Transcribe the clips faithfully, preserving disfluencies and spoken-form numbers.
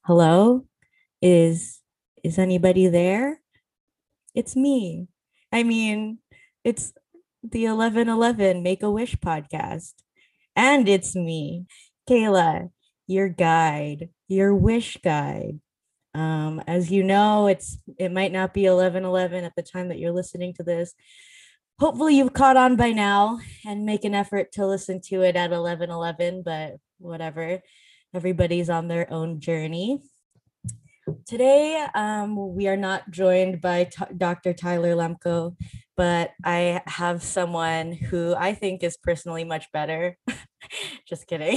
Hello? Is is anybody there? It's me. I mean, it's the eleven eleven Make a Wish podcast. And it's me, Kayla, your guide, your wish guide. Um, as you know, it's it might not be eleven eleven at the time that you're listening to this. Hopefully you've caught on by now and make an effort to listen to it at eleven eleven, but whatever. Everybody's on their own journey. Today, um, we are not joined by t- Doctor Tyler Lemko, but I have someone who I think is personally much better. Just kidding.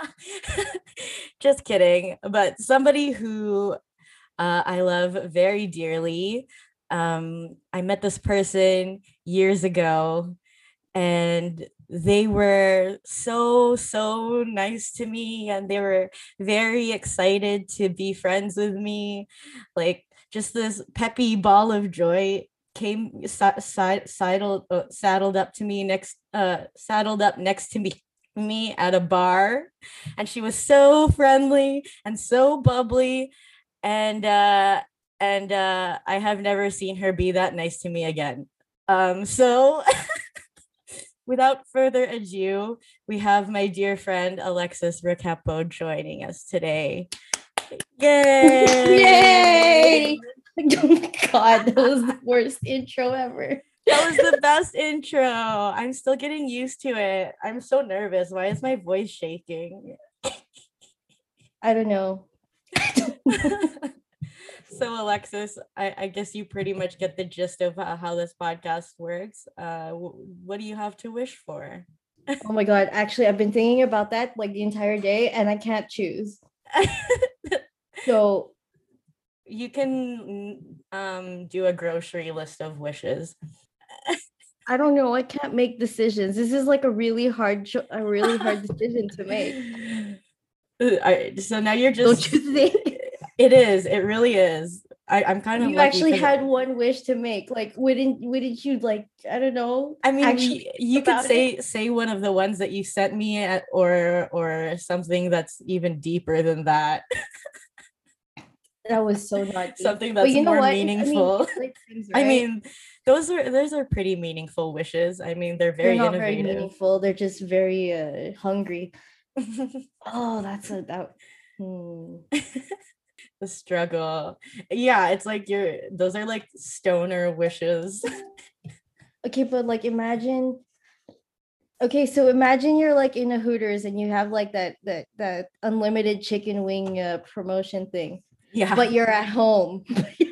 Just kidding. But somebody who uh, I love very dearly. Um, I met this person years ago, and they were so so nice to me, and they were very excited to be friends with me. Like, just this peppy ball of joy came sa- sa- saddled uh, saddled up to me next uh saddled up next to me me at a bar, and she was so friendly and so bubbly, and uh and uh I have never seen her be that nice to me again. Um so without further ado, we have my dear friend Alexis Recapo joining us today. Yay! Yay! Oh God, that was the worst intro ever. That was the best intro. I'm still getting used to it. I'm so nervous. Why is my voice shaking? I don't know. So, Alexis, I, I guess you pretty much get the gist of uh, how this podcast works. Uh, w- what do you have to wish for? Oh my God, actually, I've been thinking about that like the entire day and I can't choose. So You can um, do a grocery list of wishes. I don't know. I can't make decisions. This is like a really hard, cho- a really hard decision to make. I, so now you're just. Don't you think? It is. It really is. I, I'm kind of You lucky actually 'cause- had one wish to make. Like, wouldn't wouldn't you like? I don't know. I mean, actually you, you could about say it? say one of the ones that you sent me at, or or something that's even deeper than that. That was so not deep. Something But that's you know more what? I mean, meaningful. it's like things, I right? mean, those are those are pretty meaningful wishes. I mean, they're They're very not very innovative. meaningful. They're just very uh, hungry. Oh, that's a that. Hmm. The struggle. Yeah, it's like you're those are like stoner wishes. Okay, but like imagine. Okay, so imagine you're like in a Hooters and you have like that that that unlimited chicken wing uh, promotion thing, Yeah. but you're at home.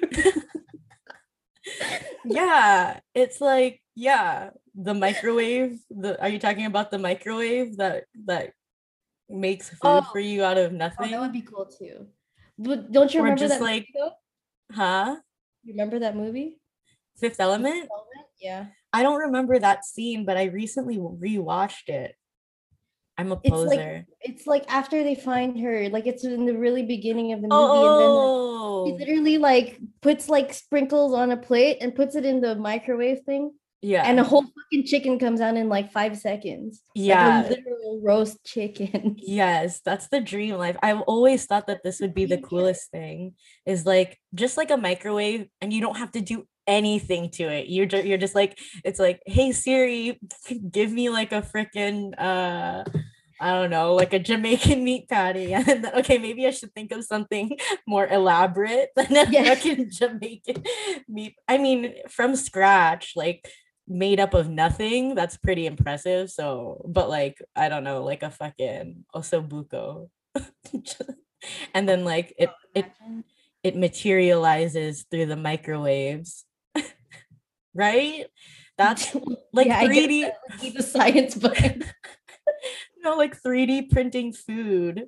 Yeah, it's like, yeah, the microwave. The Are you talking about the microwave that that makes food Oh, for you out of oh, that would nothing? be cool too. But don't you Or remember just that like, movie though? huh? You remember that movie? Fifth The Fifth Element? Element? Yeah. I don't remember that scene, but I recently rewatched it. I'm a It's like poser. it's like after they find her, like it's in the really beginning of the movie, and then like he Oh, literally like puts like sprinkles on a plate and puts it in the microwave thing, and a yeah. whole fucking chicken comes out in like five seconds, like a Yeah. literal roast chicken. Yes, that's the dream life. I've always thought that this would be the coolest thing, is like just like a microwave, and you don't have to do anything to it. You're just you're just like, it's like, hey Siri, give me like a freaking uh I don't know, like a Jamaican meat patty. And then, okay, maybe I should think of something more elaborate than a Yeah. fucking Jamaican meat. I mean, from scratch, like made up of nothing. That's pretty impressive. So, but like, I don't know, like a fucking osobuco. And then like it it it materializes through the microwaves. Right? That's like Yeah, I guess three D. that would be the science behind. You know, like three D printing food.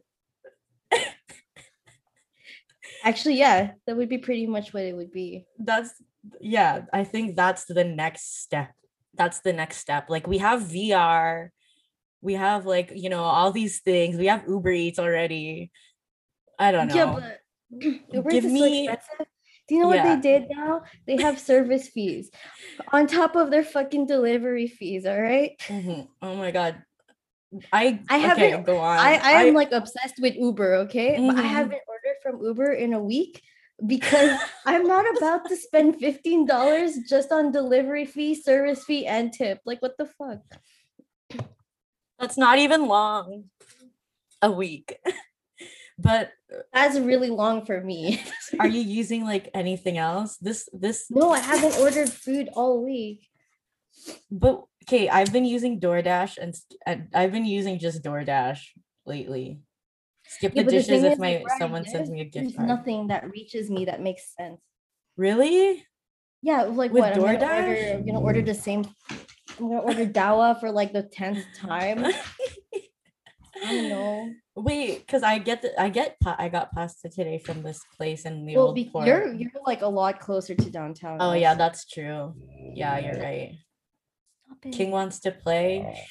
Actually, yeah, that would be pretty much what it would be. That's yeah, I think that's the next step. That's the next step. Like, we have V R, we have, like, you know, all these things. We have Uber Eats already. I don't Yeah, know. but Uber Give Eats is so me expensive. Do you know what they yeah. did now? They have service fees on top of their fucking delivery fees. All right. Mhm. Oh my god. I I okay, haven't. go on. I I am like obsessed with Uber. Okay, but I Mhm. haven't ordered from Uber in a week because I'm not about to spend fifteen dollars just on delivery fee, service fee, and tip. Like, what the fuck? That's not even long. A week. But that's really long for me. Are you using like anything else? This this No, I haven't ordered food all week. But okay, I've been using DoorDash and, and I've been using just DoorDash lately. Skip yeah, the dishes the if my like, someone sends me a gift there's card. Nothing that reaches me that makes sense. Really? Yeah, like with what? DoorDash? I'm gonna, order, I'm gonna order the same. I'm gonna order Dawa for like the tenth time. I don't know. Wait, because I get the I get I got pasta today from this place in the well, old port. You're you're like a lot closer to downtown. Oh also. Yeah, that's true. Yeah, you're right. King wants to play.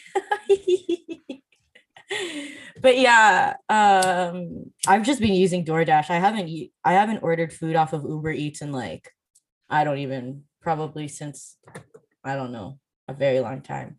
But yeah, um, I've just been using DoorDash. I haven't I haven't ordered food off of Uber Eats in like I don't even probably since I don't know a very long time.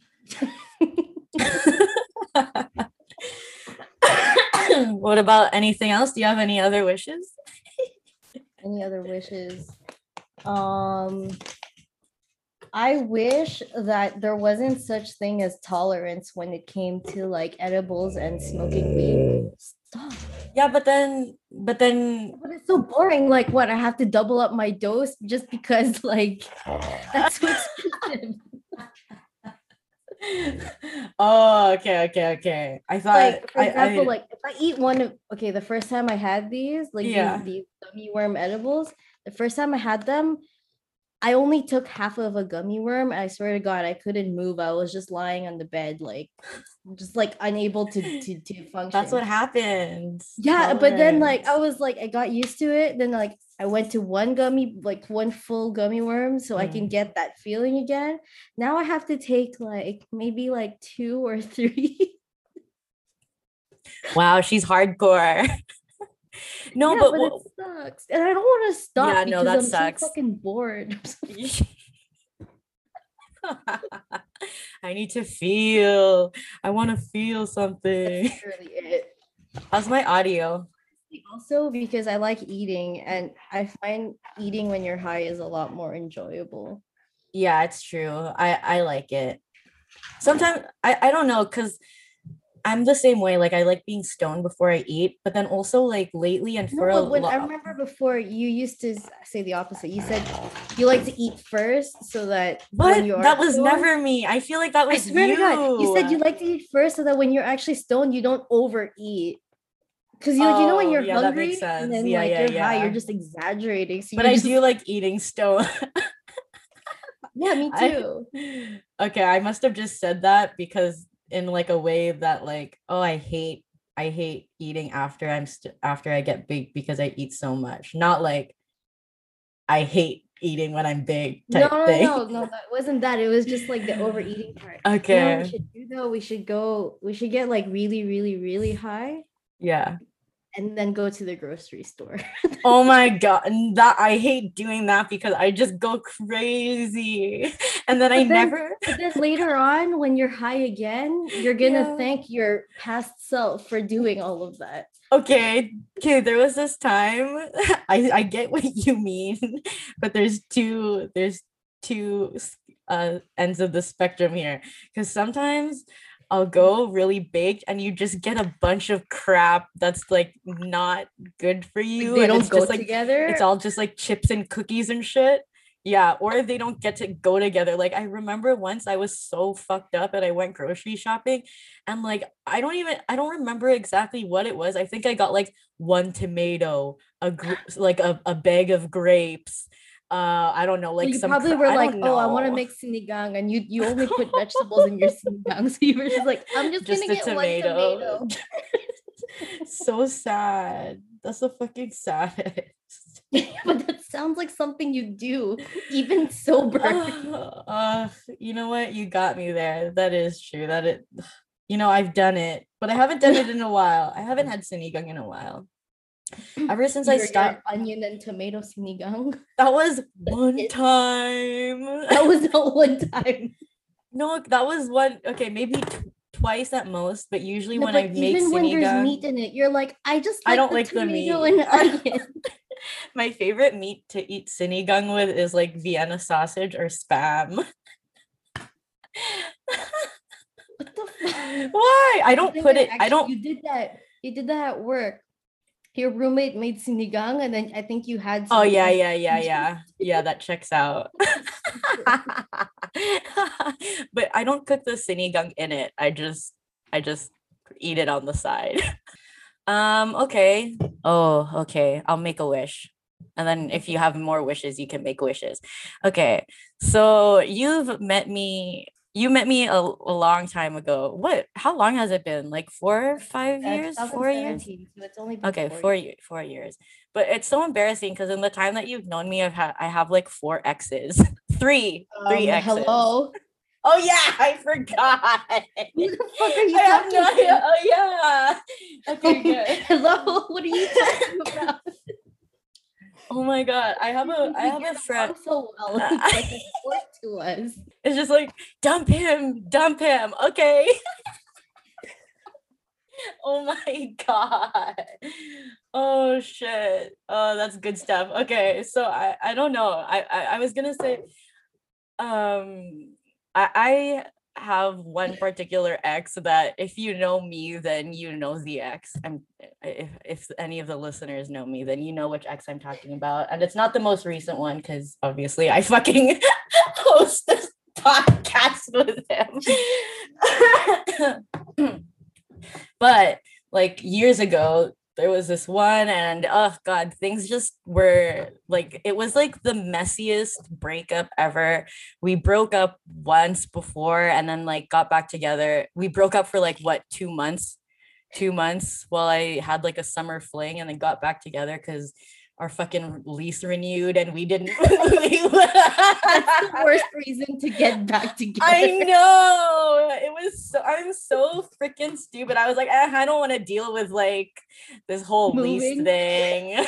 What about anything else? Do you have any other wishes? Any other wishes? Um, I wish that there wasn't such thing as tolerance when it came to like edibles and smoking weed. Stop. Yeah, but then, but then, but it's so boring. Like, what? I have to double up my dose just because, like, that's so expensive. Oh, okay, okay, okay. I thought, like, for example, I, I, like if I eat one of, okay, the first time I had these, like yeah. these, these gummy worm edibles, the first time I had them, I only took half of a gummy worm. I swear to God, I couldn't move. I was just lying on the bed, like, just like unable to to, to function. That's what happens. Yeah, Tolerance. But then like I was like, I got used to it. Then like I went to one gummy, like one full gummy worm, so mm. I can get that feeling again. Now I have to take like maybe like two or three. Wow, she's hardcore. No, yeah, but, but well, it sucks, and I don't want to stop yeah, because no, that I'm sucks. so fucking bored. I need to feel. I want to feel something. That's really it. How's my audio? Also, because I like eating, and I find eating when you're high is a lot more enjoyable. Yeah, it's true. I I like it. Sometimes I I don't know because I'm the same way. Like I like being stoned before I eat, but then also like lately and for no, a when lo- I remember before you used to say the opposite. You said you like to eat first so that but when you are that was stoned, never me. I feel like that was I swear you. to God, you said you like to eat first so that when you're actually stoned, you don't overeat. Because you, oh, you know when you're yeah, hungry and then yeah, like yeah, you're yeah. high, you're just exaggerating. So but I just... do like eating stone. Yeah, me too. I, okay, I must have just said that because in like a way that like, oh, I hate I hate eating after I'm st- after I get big because I eat so much. Not like I hate eating when I'm big type no, no, thing. no, no, that wasn't that. It was just like the overeating part. Okay. You know what we should do though? We should go, we should get like really, really, really high. Yeah. And then go to the grocery store. Oh my God. And that I hate doing that because I just go crazy. And then but I then, never but then later on when you're high again, you're gonna yeah. thank your past self for doing all of that. Okay. Okay. There was this time. I, I get what you mean, but there's two, there's two uh ends of the spectrum here. Because sometimes I'll go really baked and you just get a bunch of crap that's like not good for you. Like they and don't it's go just like together. It's all just like chips and cookies and shit. Yeah, or they don't get to go together. Like I remember once I was so fucked up and I went grocery shopping and like I don't even I don't remember exactly what it was. I think I got like one tomato, a gr- like a, a bag of grapes. Uh, I don't know, like you some probably cr- were I like, oh, I want to make sinigang, and you you only put vegetables in your sinigang, so you were just like, I'm just, just gonna get tomato. one tomato. So sad. That's so fucking sad. But that sounds like something you do, even sober. Uh, uh, you know what? You got me there. That is true. That it. You know, I've done it, but I haven't done it in a while. I haven't had sinigang in a while. Ever since your, I stopped onion and tomato sinigang. That was one time. That was not one time. No, that was one. Okay, maybe t- twice at most, but usually No, when I but make even when there's sinigang, meat in it, you're like, I just I like don't the like the tomato meat. and onion. My favorite meat to eat sinigang with is like Vienna sausage or spam. What the fuck? Why? I I don't think put I it, I actually don't. you did that. You did that at work. Your roommate made sinigang, and then I think you had Oh yeah, sinigang. yeah, yeah, yeah. Yeah, that checks out. But I don't cook the sinigang in it. I just I just eat it on the side. Um, okay. Oh, okay. I'll make a wish. And then if you have more wishes, you can make wishes. Okay. So you've met me, you met me a, a long time ago. What, how long has it been? Like four, five Uh, years, four years? two thousand seventeen, so it's only been Okay, four four years. years, four years. But it's so embarrassing because in the time that you've known me, I've had I have like four exes. Three, three Um, exes. hello. Oh yeah, I forgot. Who the fuck are you I have no talking idea. to? Oh yeah. Okay, good. Hello, what are you talking about? Oh my god, I have a Since I we have a get friend. along so well, it's like a sport to us. It's just like dump him, dump him. Okay. Oh my god. Oh shit. Oh, that's good stuff. Okay, so I I don't know. I I, I was gonna say um I I have one particular ex that if you know me, then you know the ex. I'm if if any of the listeners know me, then you know which ex I'm talking about. And it's not the most recent one because obviously I fucking host this podcast with him. But like years ago, there was this one, and oh god, things just were like it was like the messiest breakup ever. We broke up once before and then like got back together. We broke up for like what, two months? Two months while I had like a summer fling and then got back together because our fucking lease renewed and we didn't. That's the worst reason to get back together. I know it was so I'm so freaking stupid. I was like, eh, I don't want to deal with like this whole Moving. lease thing.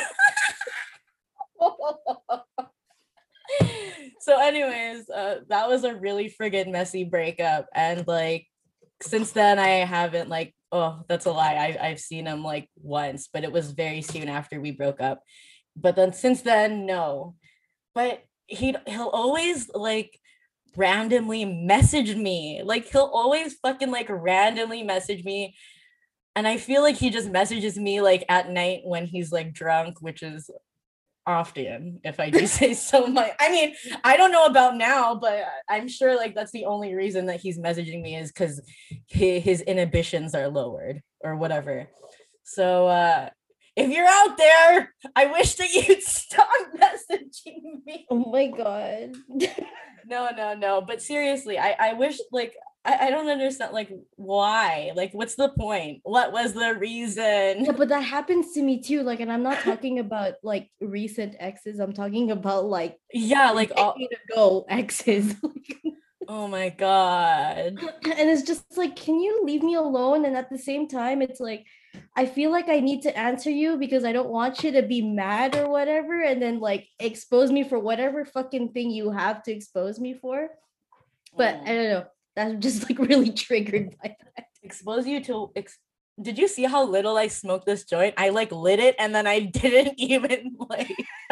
So anyways, uh, that was a really friggin' messy breakup. And like since then I haven't like, oh, that's a lie. I, I've seen him like once, but it was very soon after we broke up. But then since then, no. But he he'll always like randomly message me. Like he'll always fucking like randomly message me. And I feel like he just messages me like at night when he's like drunk, which is often, if I do say so. My I mean, I don't know about now, but I'm sure like that's the only reason that he's messaging me is because his, his inhibitions are lowered or whatever. So uh if you're out there, I wish that you'd stop messaging me. Oh my god. No, no, no. But seriously, I, I wish like I, I don't understand like why? Like what's the point? What was the reason? Yeah, but that happens to me too. Like, and I'm not talking about like recent exes. I'm talking about like Yeah, like all decade ago exes. oh my god. And it's just like, can you leave me alone? And at the same time, it's like I feel like I need to answer you because I don't want you to be mad or whatever, and then like expose me for whatever fucking thing you have to expose me for. But I don't know. That's just like really triggered by that. Expose you to ex- did you see how little I smoked this joint? I like lit it and then I didn't even like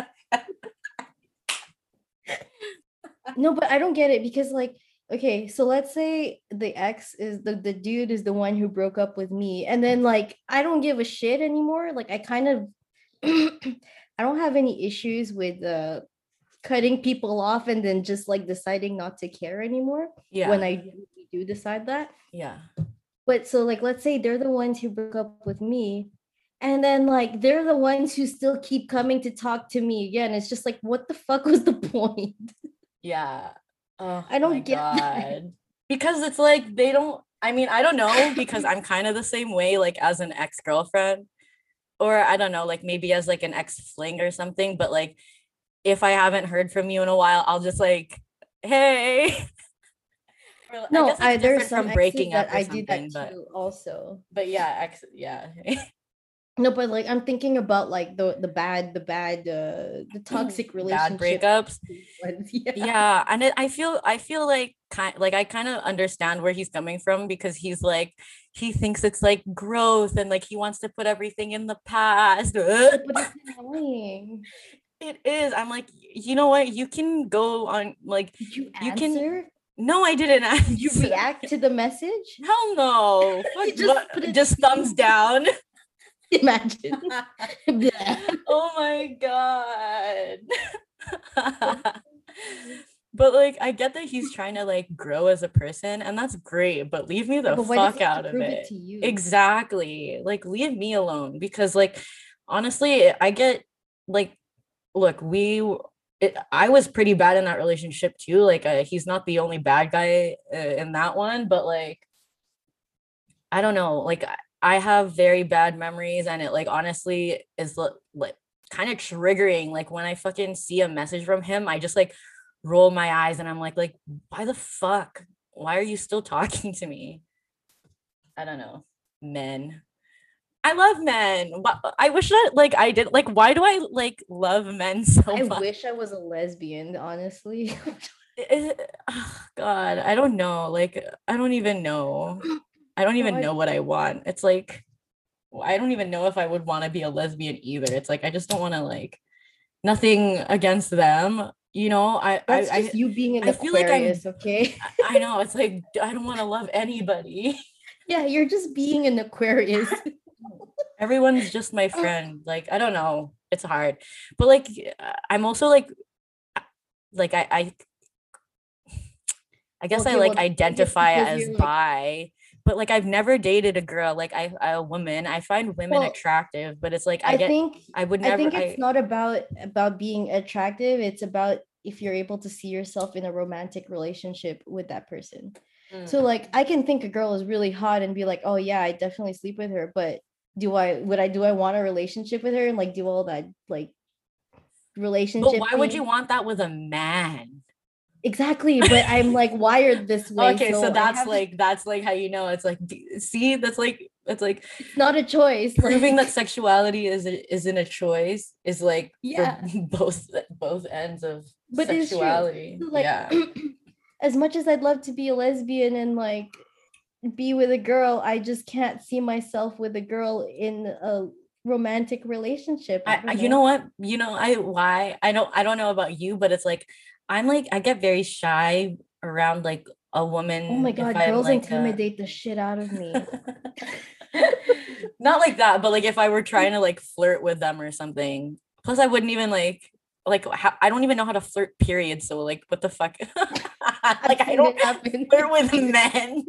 No, but I don't get it because like okay, so let's say the ex is the the dude is the one who broke up with me, and then like I don't give a shit anymore. Like I kind of I don't have any issues with uh cutting people off and then just like deciding not to care anymore. Yeah. When I do decide that. Yeah. But so like let's say they're the ones who broke up with me, and then like they're the ones who still keep coming to talk to me again. It's just like what the fuck was the point? Yeah. Oh, I don't my get God. that. Because it's like they don't, I mean, I don't know because I'm kind of the same way, like as an ex-girlfriend, or I don't know, like maybe as like an ex-fling or something. But like if I haven't heard from you in a while, I'll just like, hey. Or, No, I guess it's I there's different some from exes breaking that up or I do that something, but too also. but yeah, ex, yeah. No, but like I'm thinking about like the the bad, the bad, uh, the toxic Bad relationship. breakups. Yeah. Yeah, and it, I feel I feel like kind like I kind of understand where he's coming from because he's like he thinks it's like growth and like he wants to put everything in the past. But it's annoying. It is. I'm like, you know what? You can go on like Did you you can. answer? No, I didn't Did you answer. react to the message? Hell no. Fuck, You just put but it. just thumbs down. Imagine. Oh my god. But like I get that he's trying to like grow as a person and that's great, but leave me Yeah, the but why does fuck he have to out of prove it it. to you? Exactly. Like leave me alone because like honestly, I get like look, we it, I was pretty bad in that relationship too. Like uh, he's not the only bad guy uh, in that one, but like I don't know, like I I have very bad memories and it like honestly is li- like kind of triggering. Like when I fucking see a message from him, I just like roll my eyes and I'm like, like, why the fuck? Why are you still talking to me? I don't know. Men. I love men. Wha- I wish that like I did like why do I like love men so I much? wish I was a lesbian, honestly. It- oh, God, I don't know. Like I don't even know. I don't No, even I, know what I want. It's like I don't even know if I would want to be a lesbian either. It's like I just don't want to like nothing against them. You know, I I that's just I, you being an I feel like I'm Aquarius, okay? I know it's like I don't want to love anybody. Yeah, you're just being an Aquarius. Everyone's just my friend. Like I don't know. It's hard. But like I'm also like like I I I guess I Okay, like well, I think it's identify because as you're like, bi, but like I've never dated a girl like I a woman. I find women well, attractive, but it's like I I get think I would I never think it's I not about about being attractive. It's about if you're able to see yourself in a romantic relationship with that person. So mm. like I can think a girl is really hot and be like, oh yeah, I definitely sleep with her, but do I would I do I want a relationship with her and like do all that like But relationship why would you thing? want that with a man? Exactly, but I'm like wired this way, Okay, so so I that's have like that's like how you know it's like d- see that's like it's like it's not a choice. proving that Like sexuality is isn't a choice is like for yeah, both both ends of but it's true. sexuality. So, like Yeah. as much as I'd love to be a lesbian and like be with a girl, I just can't see myself with a girl in a romantic relationship. I I, I don't you know. know what? You know I why I don't I don't know about you, but it's like I'm like I get very shy around like a Oh my woman if god, I'm girls like uh intimidate the shit out of me. not like that, but like if I were trying to like flirt with them or something. Plus, I wouldn't even like like how, I don't even know how to flirt. Period. So like, what the fuck? I've Like I seen don't it happen. flirt with men.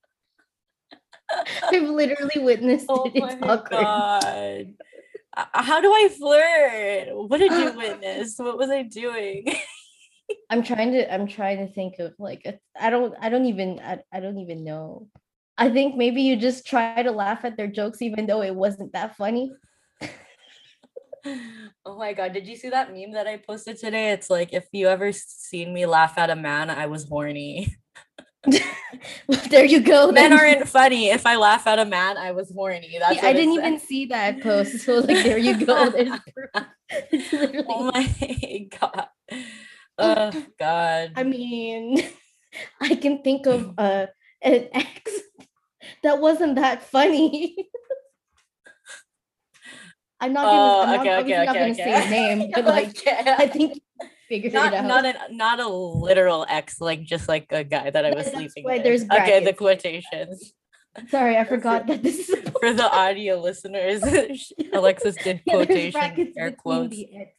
I've literally witnessed Oh it. It's my awkward. god. Uh, How do I flirt? What did you witness? What was I doing? I'm trying to I'm trying to think of like a, I don't I don't even I, I don't even know. I think maybe you just try to laugh at their jokes even though it wasn't that funny. Oh my god, did you see that meme that I posted today? It's like if you ever seen me laugh at a man, I was horny. There you go Men then. aren't funny. If I laugh at a man, I was horny. See, That's I what it didn't said. even see that post. So like there you go. There's proof. It's literally Oh my god. Oh god. I mean, I can think of uh, an ex that wasn't that funny. I'm not gonna. I'm Oh, not okay, obviously okay, not okay, gonna say his okay. name, but like Okay. I think you figured it Not not out. an not a literal ex, like just like a guy that I was That- That's sleeping why with. there's Okay, the brackets. quotations. Sorry, I For forgot that this is for the audio listeners, Alexis did yeah. There's quotation brackets air between quotes. the ex.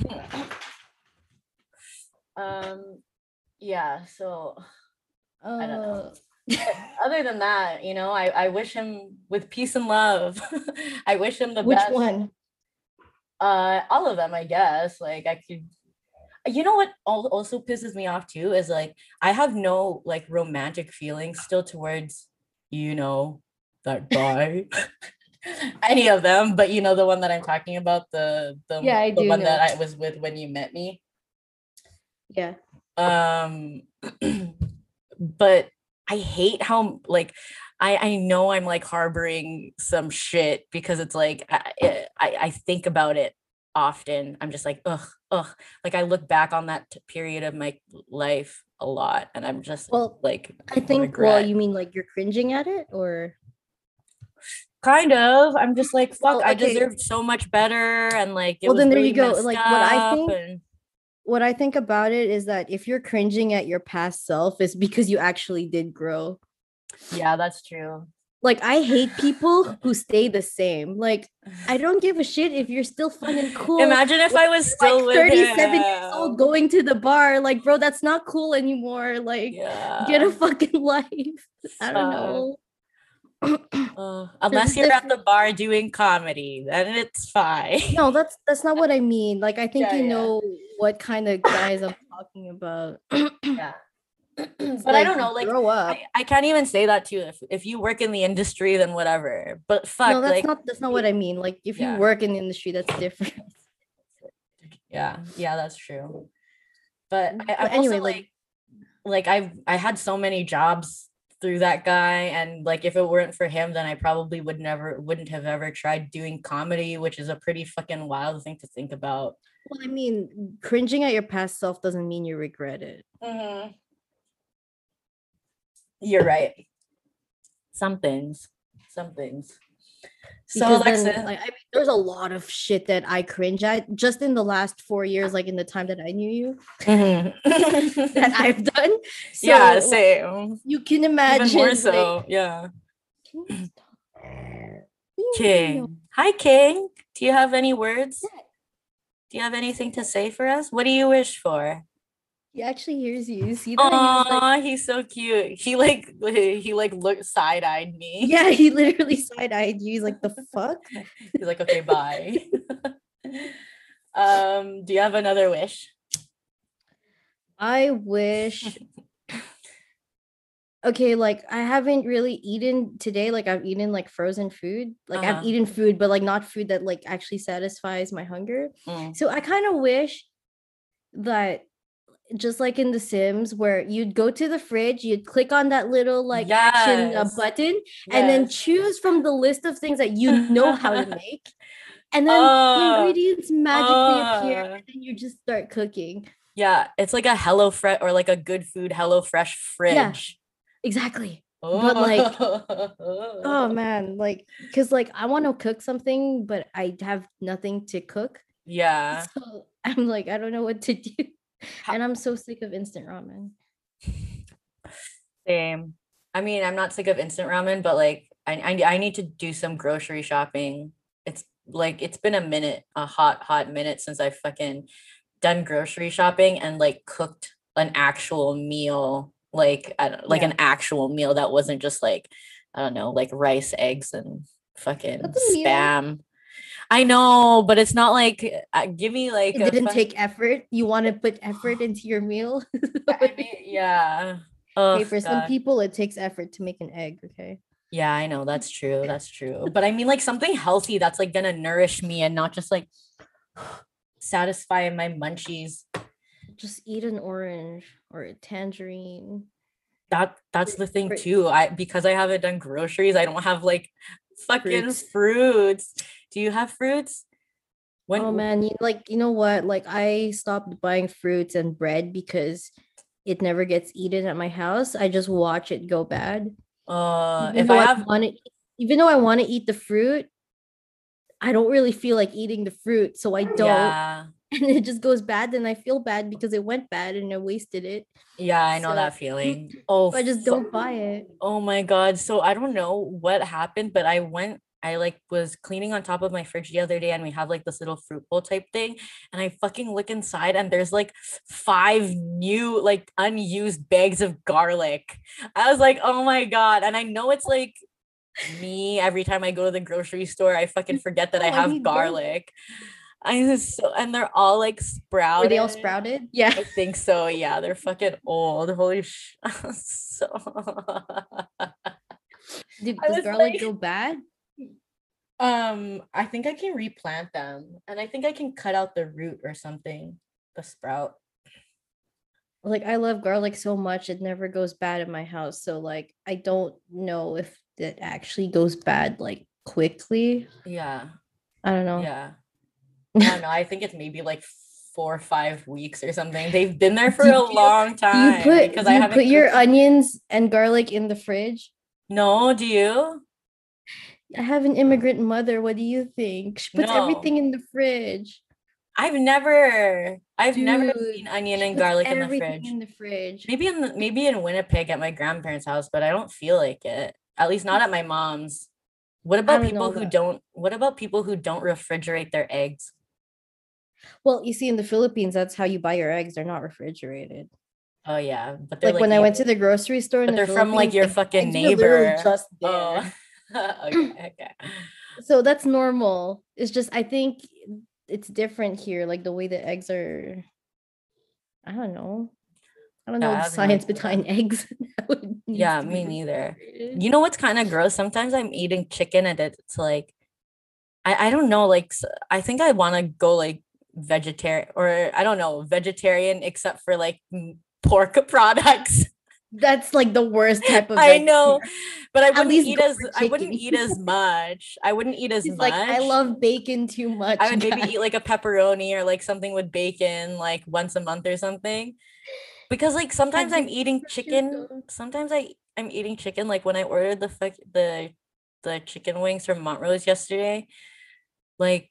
Um yeah, so I don't know. Uh, But other than that, you know, I, I wish him with peace and love. I wish him the which best. one? Uh, all of them, I guess. Like I could, you know what al- also pisses me off too is like I have no like romantic feelings still towards, you know, that guy. Any of them, but you know the one that I'm talking about, the the Yeah, I the do one that know. I was with when you met me. Yeah. Um, but I hate how like I I know I'm like harboring some shit because it's like I I, I think about it often. I'm just like ugh ugh. Like I look back on that t- period of my life a lot, and I'm just Well, like I think, well, regret. you mean like you're cringing at it, or Kind of. I'm just like fuck. well, I okay. deserved so much better, and like it Well, was then there really you go. messed Like what I up, think, and what I think about it is that if you're cringing at your past self, it's because you actually did grow. yeah, that's true. Like I hate people who stay the same. Like I don't give a shit if you're still fun and cool Imagine if when I was you're like still with thirty-seven years old him. going to the bar. Like, bro, that's not cool anymore. Like, get a Yeah. fucking life. I don't Fuck. know. Uh, There's a unless you're at the difference. bar doing comedy, then it's fine. No, that's that's not what I mean. Like, I think Yeah, you yeah, know what kind of guys I'm talking about. yeah. It's But I like don't know, like grow I, up. I can't even say that too. If if you work in the industry, then whatever. But No, fuck, that's like not that's not what I mean. Like, if you yeah, work in the industry, that's different. yeah, yeah, that's true. But I, But I'm also anyway, like, like like I've I had so many jobs through that guy, and like if it weren't for him, then I probably would never wouldn't have ever tried doing comedy, which is a pretty fucking wild thing to think about. well, I mean, cringing at your past self doesn't mean you regret it. Mhm. You're right. Some things, some things. So Because then, Alexa, like, I mean, there's a lot of shit that I cringe at just in the last four years, like in the time that I knew you, mhm. that I've done. So, Yeah, like, same. you can Even more imagine, like, so. Yeah. can you stop? What do you mean, no? King. Hi, King. Do you have any words? Yeah, Do you have anything to say for us? What do you wish for? he actually hears you. You see that? He was like, Aw, he's so cute. He like he like looked side-eyed me. yeah, he literally side-eyed you. He's like, the fuck? He's like, okay, bye. Um, do you have another wish? I wish. Okay, like I haven't really eaten today. Like I've eaten like frozen food. Like I've Uh-huh. eaten food, but like not food that like actually satisfies my hunger. Mm. So I kind of wish that just like in The Sims, where you'd go to the fridge, you'd click on that little like action uh, Yes. button, and then Yes. choose from the list of things that you know how to make, and then the Uh, ingredients magically appear, uh, and then you just start cooking. yeah, it's like a Hello Fresh or like a good food Hello Fresh Yeah, fridge. exactly. But like, oh Oh. man, like, cause like I want to cook something, but I have nothing to cook. Yeah. So I'm like, I don't know what to do. How, And I'm so sick of instant ramen. same. I mean, I'm not sick of instant ramen, but like I, I I need to do some grocery shopping. It's like it's been a minute, a hot, hot minute since I fucking done grocery shopping and like cooked an actual meal, like I don't, like Yeah. an actual meal that wasn't just like I don't know, like rice, eggs, and fucking That's a meal. spam. I know, but it's not like uh, give me like It a didn't fu- take effort. You want to put effort into your meal. I mean, yeah. Oh Hey, for some God. people, it takes effort to make an egg. Okay. Yeah, I know that's true. That's true. But I mean like something healthy that's like gonna nourish me and not just like satisfy my munchies. Just eat an orange or a tangerine. That that's Or, the thing or too. I because I haven't done groceries, I don't have like fucking fruits. fruits. Do you have fruits? Oh When man, you, like you know what? Like I stopped buying fruits and bread because it never gets eaten at my house. I just watch it go bad. uh Even if I though I have want to, even though I want to eat the fruit, I don't really feel like eating the fruit, so I don't. yeah, And it just goes bad, then I feel bad because it went bad and I wasted it. yeah, I know So that feeling. Oh I just fu- don't buy it. oh my God. So I don't know what happened, but I went, I like was cleaning on top of my fridge the other day and we have like this little fruit bowl type thing. And I fucking look inside and there's like five new, like unused bags of garlic. I was like, oh my God. And I know it's like me every time I go to the grocery store, I fucking forget that I Oh, I have need those. garlic. I just so and they're all like Were they all sprouted. sprouted? Yeah. I think so. Yeah, they're fucking old. Holy sh. So Did, I does was garlic like, go bad? um, I think I can replant them, and I think I can cut out the root or something, the sprout. Like I love garlic so much, it never goes bad in my house. So like I don't know if that actually goes bad like quickly. Yeah. I don't know. Yeah. I don't know. I think it's maybe like four or five weeks or something. They've been there for Do a you, long do you time put because do I you haven't put your cooked. onions and garlic in the fridge? No, do you? I have an immigrant mother. What do you think? She puts No. everything in the fridge. I've never I've never seen Dude, onion she and puts garlic in the everything fridge. in the fridge. Maybe in the, maybe in Winnipeg at my grandparents' house, but I don't feel like it. At least not at my mom's. What I about don't know people who about. don't what about people who don't refrigerate their eggs? Well, you see, in the Philippines, that's how you buy your eggs. They're not refrigerated. Oh yeah, but they're Like like when I you, went to the grocery store in but the they're from like Philippines, your like fucking eggs were literally neighbor. just Oh, there. okay, okay. So that's normal. It's just I think it's different here, like the way the eggs are. I don't know. I don't Yeah, know I the have no science idea. behind eggs that would needs Yeah, to be me neither. refrigerated. You know what's kind of gross? Sometimes I'm eating chicken and it's like I I don't know, like s- I think I want to go like vegetarian or I don't know, vegetarian except for like m- pork products. That's like the worst type of I vegetarian. know, but I At wouldn't least eat go as for I wouldn't chicken. eat as much. I wouldn't eat as He's like, I much. love bacon too I much, would maybe guys. eat like a pepperoni or like something with bacon like once a month or something. Because like sometimes Have I'm you eating chicken. prosciutto? Sometimes I I'm eating chicken. Like when I ordered the fuck the the chicken wings from Montrose yesterday, like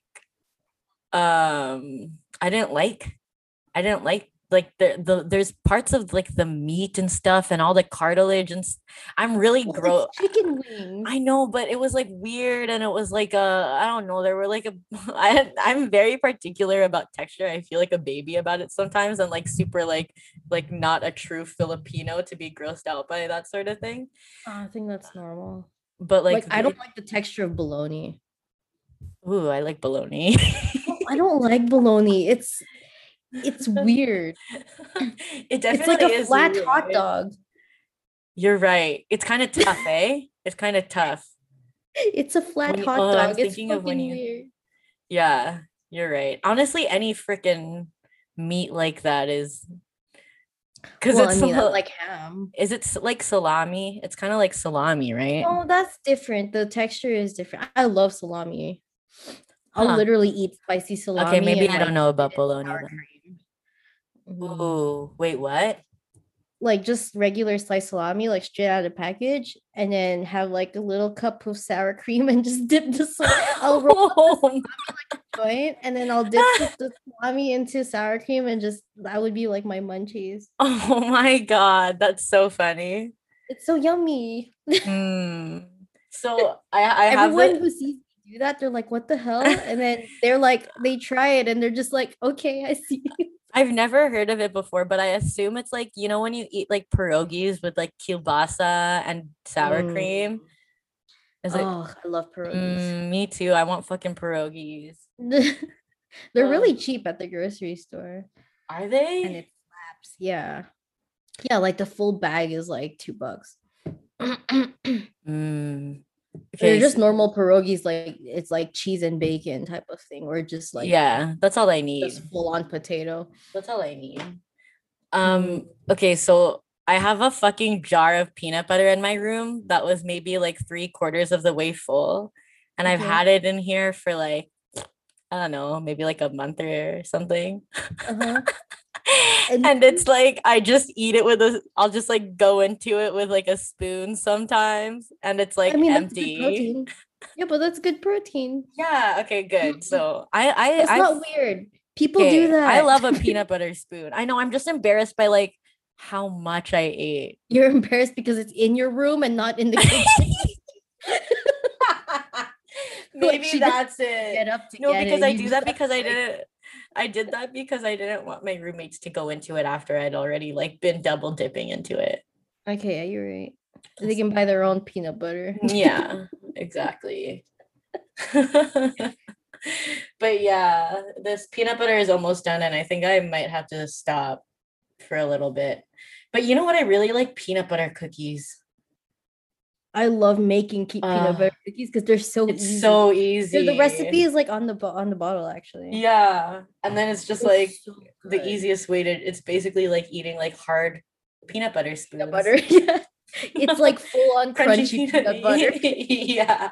um I didn't like I didn't like like the, the there's parts of like the meat and stuff and all the cartilage and s- I'm really Well, it's gross. chicken wings. I know, but it was like weird and it was like a I don't know, there were like a I I'm very particular about texture. I feel like a baby about it sometimes and like super like like not a true Filipino to be grossed out by that sort of thing. Oh, I think that's normal. But like Like I don't it, like the texture of bologna. ooh, I like bologna. Oh, I don't like bologna. It's it's weird. It It's like a definitely is flat hot weird. dog. You're right. It's kind of tough, eh? It's kind of tough. It's a flat When you, hot oh, I'm dog. It's thinking of when fucking you, weird. yeah, you're right. Honestly, any freaking meat like that is because Well, I it's mean, I sal- like ham. is it s- like salami? It's kind of like salami, right? Oh, that's different. The texture is different. I love salami. I'll Huh. literally eat spicy Okay, salami maybe and I like don't know dip it about in bologna sour then. cream. Mhm. Oh, wait, what? Like just regular sliced salami, like straight out of the package, and then have like a little cup of sour cream and just dip the salami. I'll roll up the joint and then I'll dip the, the salami into sour cream and just that would be like my munchies. Oh my God, that's so funny. It's so yummy. Hmm. So I I have Everyone the who sees me do that, they're like, "What the hell?" And then they're like, they try it and they're just like, "Okay, I see." I've never heard of it before, but I assume it's like, you know, when you eat like pierogies with like kielbasa and sour Mm. cream. Is it? Oh, I love pierogies. Mm, me too. I want fucking pierogies. They're really Ugh. cheap at the grocery store, Are and they? it slaps. Yeah, yeah. Like the full bag is like two bucks. Mm. They're Okay. just So, normal pierogies, like it's like cheese and bacon type of thing, or just like yeah, that's all I just need. full on potato. That's all I need. Mm, Um, okay, so I have a fucking jar of peanut butter in my room that was maybe like three quarters of the way full. And I've okay. had it in here for like, I don't know, maybe like a month or something. Uh-huh. And And it's like I just eat it with a I'll just like go into it with like a spoon sometimes and it's I like mean that's good empty. protein. Yeah, but that's good protein. Yeah, okay, good. So I That's I I've not weird. People do okay, I that. love a peanut butter spoon. I know I'm just embarrassed by like how much I ate. You're embarrassed because it's in your room and not in the kitchen. Like Maybe she didn't that's it. get up to No, get because it. I You do just that have because to, I like, didn't I did that because I didn't want my roommates to go into it after I'd already like been double dipping into it. okay, yeah, you're right. They can buy their own peanut butter. Yeah, exactly. But yeah, this peanut butter is almost done and I think I might have to stop for a little bit. But you know what I really like? Peanut butter cookies. I love making keep peanut Uh, butter cookies because they're so it's easy. so They're- the recipe easy. is like on the bo- on the bottle actually. Yeah. And then it's just They're like so the good. easiest way to, it's basically like eating like hard peanut butter Peanut spoons. butter. Yeah. It's like full on Crunchy crunchy peanut butter. Yeah.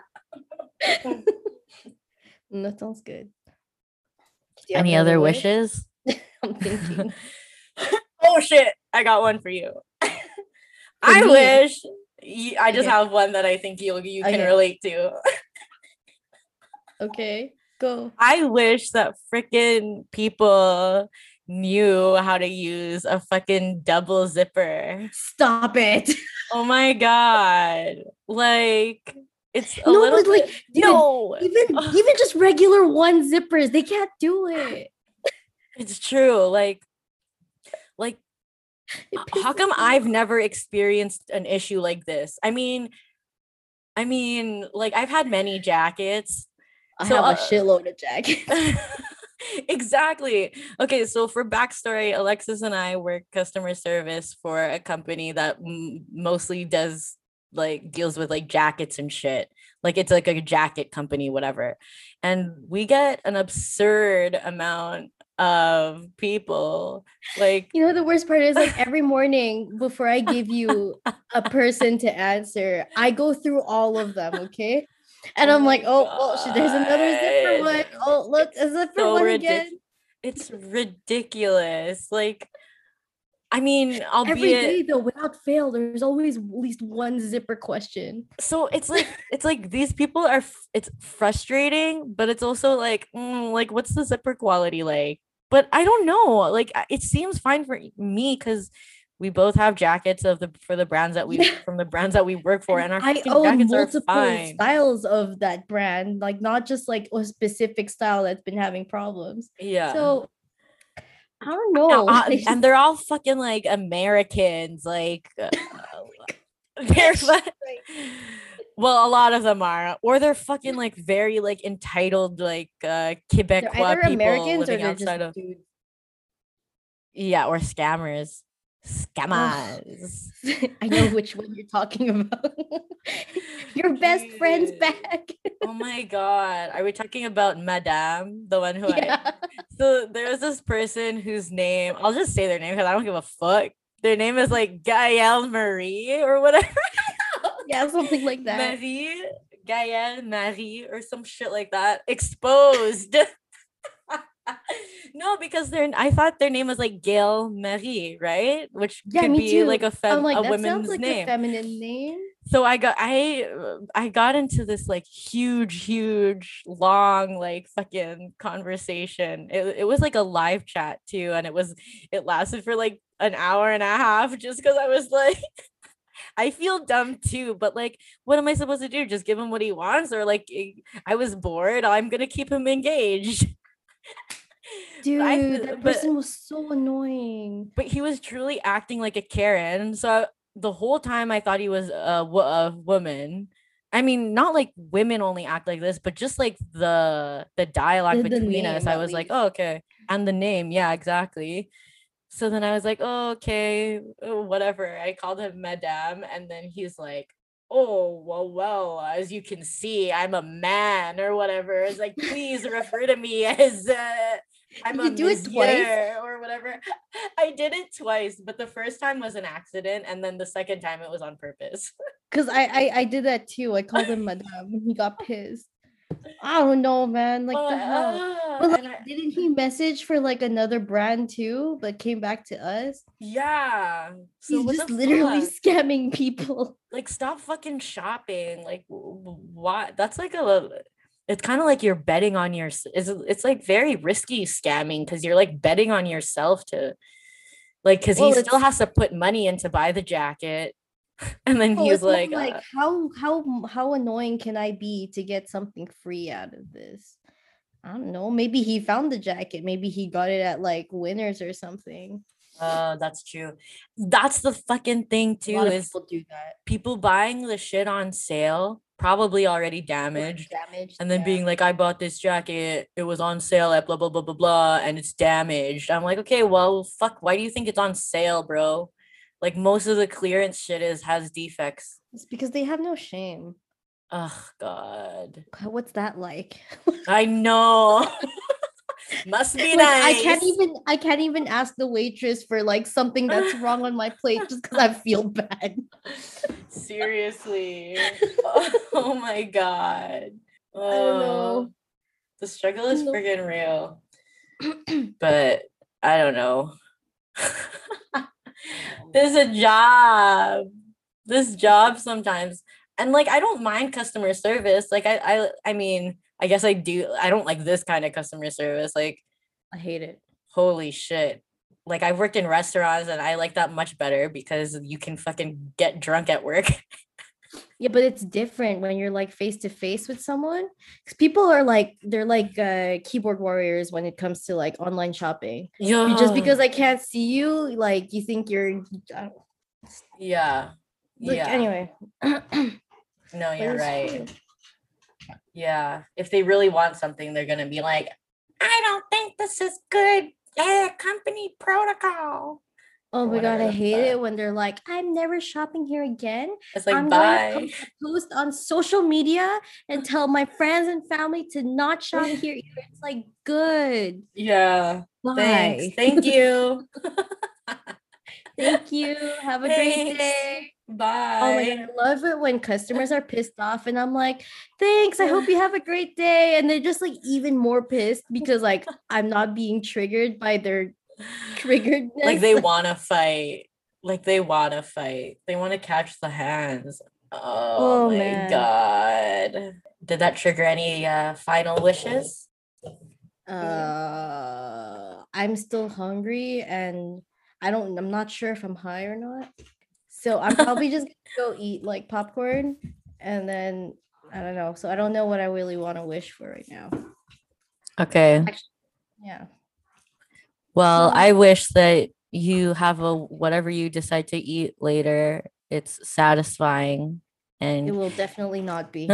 Mm, that sounds good. Do you have Any another other wish? wishes? I'm thinking. Oh shit! I got one for you. For I me. wish. y- I just Okay. have one that I think you you can Okay. relate to. Okay. Go. I wish that freaking people knew how to use a fucking double zipper. Stop it. Oh my god. Like it's a No, little but like, bit dude, no. even Ugh, even just regular one zippers, they can't do it. it's true. Like like It how pisses come me I've off. never experienced an issue like this? I mean, I mean, like I've had many jackets. I So have a uh, shitload of jackets. exactly. Okay, so for backstory, Alexis and I work customer service for a company that m- mostly does like deals with like jackets and shit. Like it's like a jacket company, whatever. And we get an absurd amount of people like You know, the worst part is like every morning before I give you a person to answer, I go through all of them, okay? And oh I'm like, my oh, oh, sh- there's another zipper god. one. Oh, look, It's a zipper so one ridiculous. again. It's ridiculous. Like I mean, Every albeit day though, without fail, there's always at least one zipper question. so it's like it's like these people are f- it's frustrating, but it's also like mm, like what's the zipper quality like? But I don't know. Like I- it seems fine for me because we both have jackets of the for the brands that we Yeah. from the brands that we work for, And and our I fucking own jackets are multiple fine. styles of that brand, like not just like a specific style that's been having problems. Yeah. So I don't Uh, know. uh, They just and they're all fucking like Americans, like uh, they're fu- right. well, a lot of them are, or they're fucking like very like entitled, like uh They're either Quebecois people Americans or living they're just outside of dudes. yeah, or scammers, Ugh. scammers. I know which one you're talking about. Your best friend's Dude. back. Oh my god, are we talking about Madame, the one who I? Yeah. So there was this person whose name I'll just say their name because I don't give a fuck. Their name is like Gael Marie or whatever. Yeah, something like that. Marie, Gael Marie, or some shit like that. Exposed. No, because their I thought their name was like Gail Marie, right? Which Yeah, could me be too. like a I'm fem like, a that sounds woman's like a name. feminine name. So I got I I got into this like huge, huge, long, like fucking conversation. It, it was like a live chat too, and it was it lasted for like an hour and a half just because I was like I feel dumb too, but like, what am I supposed to do? Just give him what he wants, or like, I was bored. I'm gonna keep him engaged. Dude, I, that but person was so annoying. but he was truly acting like a Karen. So the whole time I thought he was a, a woman. I mean, not like women only act like this, but just like the the dialogue The, the between us. name, I at was like, least. oh, okay, and the name, yeah, exactly. So then I was like, oh, okay, whatever. I called him Madame, and then he's like, oh, well, well, as you can see, I'm a man or whatever. It's like, please refer to me as uh, I'm Did a you do it twice? monsieur or whatever. I did it twice, but the first time was an accident, and then the second time it was on purpose. Because I, I I did that too. I called him Madame and he got pissed. I don't know, man. Like the hell. Uh, But and like, I, didn't he message for like another brand too, but came back to us? yeah. So He's what the just literally fuck? scamming people. Like stop fucking shopping like why that's like a it's kind of like you're betting on your it's, it's like very risky scamming because you're like betting on yourself to like because he Well, still it's has to put money in to buy the jacket and then well, he's it's more like like uh, how how how annoying can I be to get something free out of this? I don't know. Maybe he found the jacket. Maybe he got it at like Winners or something. uh that's true that's the fucking thing A too lot of is people do that. people buying the shit on sale probably already Or damaged damaged. and then Yeah. being like I bought this jacket it was on sale at blah blah blah blah blah and it's damaged. I'm like okay well fuck why do you think it's on sale bro like most of the clearance shit is has defects. It's because they have no shame. Oh god What's that like? I know. Must be Like nice. I can't even I can't even ask the waitress for like something that's wrong on my plate just because I feel bad. Seriously. Oh my god. Oh, I don't know. The struggle is No. friggin' real. But I don't know. There's a job. This job sometimes. And like I don't mind customer service. Like I I I mean, I guess I do. I don't like this kind of customer service. Like I hate it. holy shit. Like I've worked in restaurants and I like that much better because you can fucking get drunk at work. Yeah, but it's different when you're like face to face with someone. Because people are like they're like uh keyboard warriors when it comes to like online shopping. Yeah. You just because I can't see you, like you think you're uh, Yeah. like Yeah. anyway. No, you're right. Yeah. If they really want something, they're gonna be like, I don't think this is good. Yeah, company protocol. Oh Or my god, whatever I the hate fuck. it when they're like, I'm never shopping here again. It's like I'm going to bye. post a post on social media and tell my friends and family to not shop here either. It's like good. Yeah. Bye. Thanks. Thank you. Thank you. Have a great Thanks. day. Bye. Oh my god, I love it when customers are pissed off and I'm like, thanks, I hope you have a great day. And they're just like even more pissed because like I'm not being triggered by their triggeredness. Like they want to fight. Like they want to fight. They want to catch the hands. Oh, Oh, my man. god. Did that trigger any uh, final wishes? Uh, I'm still hungry and I don't, I'm not sure if I'm high or not. So I'm probably just gonna go eat like popcorn and then I don't know. So I don't know what I really want to wish for right now. Okay. Yeah. Well, So- I wish that you have a whatever you decide to eat later, it's satisfying and It will definitely not be.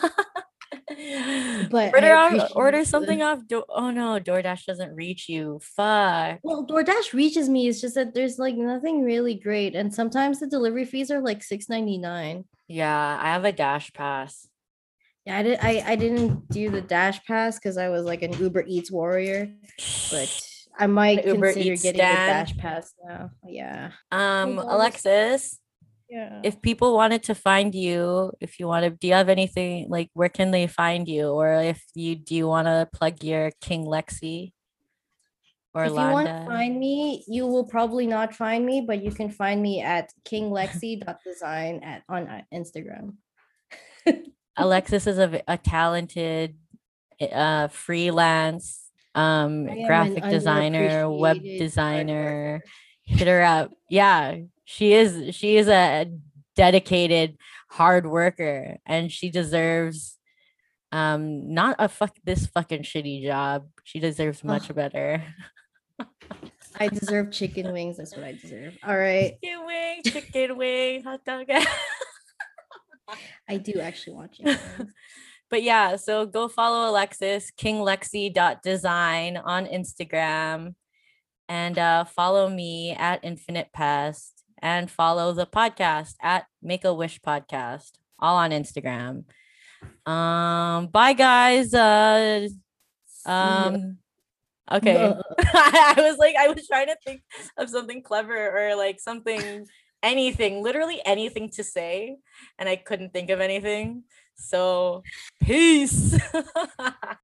but order, I off, appreciate order the- something off. Do- oh no, DoorDash doesn't reach you. Fuck. Well, DoorDash reaches me. It's just that there's like nothing really great. And sometimes the delivery fees are like six ninety-nine. Yeah, I have a Dash Pass. Yeah, I did I, I didn't do the Dash Pass because I was like an Uber Eats warrior, but I might Uber consider Eats getting a stan. Dash Pass now. Yeah. Um, guys. Alexis, Yeah. if people wanted to find you, if you want to, do you have anything like where can they find you? Or if you do you want to plug your King Lexi or If you want to Landa? find me, you will probably not find me, but you can find me at kinglexi.design at on uh, Instagram. Alexis is a, a talented uh freelance um I am an graphic designer, web underappreciated hard designer. worker. Hit her up. Yeah, she is she is a dedicated hard worker and she deserves um not a fuck this fucking shitty job. She deserves much Ugh. better. I deserve chicken wings. That's what I deserve. All right. Chicken wing, chicken wing, hot dog. I do actually want chicken wings. But yeah, so go follow Alexis, kinglexi.design on Instagram, and uh, follow me at Infinite Pest, and follow the podcast at Make a Wish Podcast, all on Instagram. Um, bye guys. Uh, um, okay. I was like, I was trying to think of something clever or like something, anything, literally anything to say, and I couldn't think of anything. So, peace.